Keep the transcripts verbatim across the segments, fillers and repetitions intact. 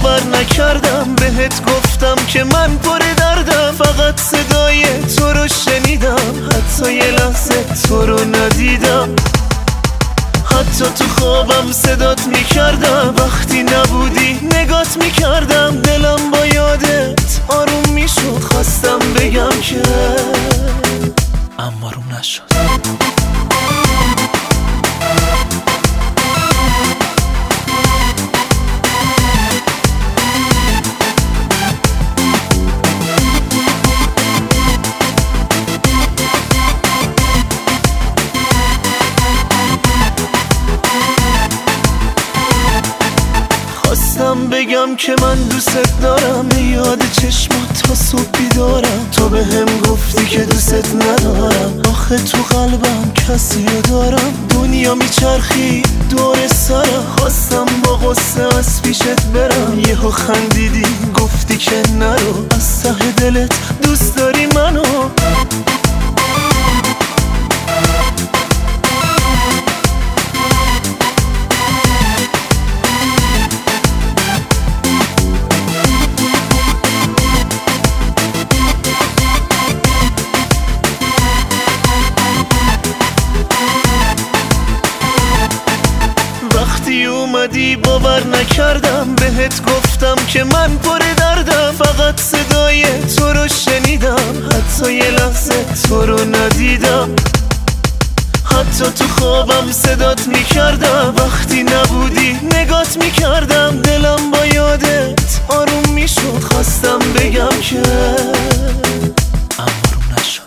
باور نکردم، بهت گفتم که من پر دردم، فقط صدای تو رو شنیدم، حتی یه لحظه تو رو ندیدم، حتی تو خوابم صدات میکردم، وقتی نبودی نگات میکردم، دلم با یادت آروم میشد، خواستم بگم که اما روم نشد. خواستم بگم که من دوست دارم، یاد چشمات تا صبح بیدارم، تو به هم گفتی که دوست ندارم، آخه تو قلبم کسی رو دارم، دنیا میچرخی دور سرم، خواستم با غصه از پیشت برم، یهو خندیدی گفتی که نرو، از ته دلت دوست داری منو. وقتی اومدی باور نکردم، بهت گفتم که من پر دردم، فقط صدای تو رو شنیدم، حتی یه لحظه تو رو ندیدم، حتی تو خوابم صدات میکردم، وقتی نبودی نگات میکردم، دلم با یادت آروم میشد، خواستم بگم که اما روم نشد.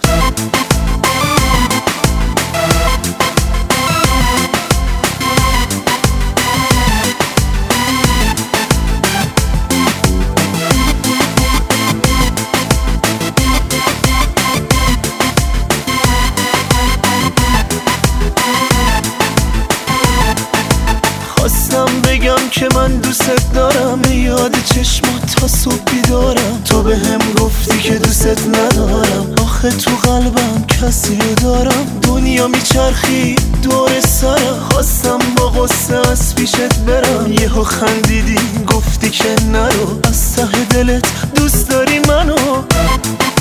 خواستم بگم که من دوست دارم، یاد چشمات تا صبح بیدارم، تو به هم گفتی که دوست ندارم، آخه تو قلبم کسی رو دارم، دنیا میچرخی دور سرم، خواستم با غصه از پیشت برم، یهو خندیدی گفتی که نرو، از ته دلت دوست داری منو.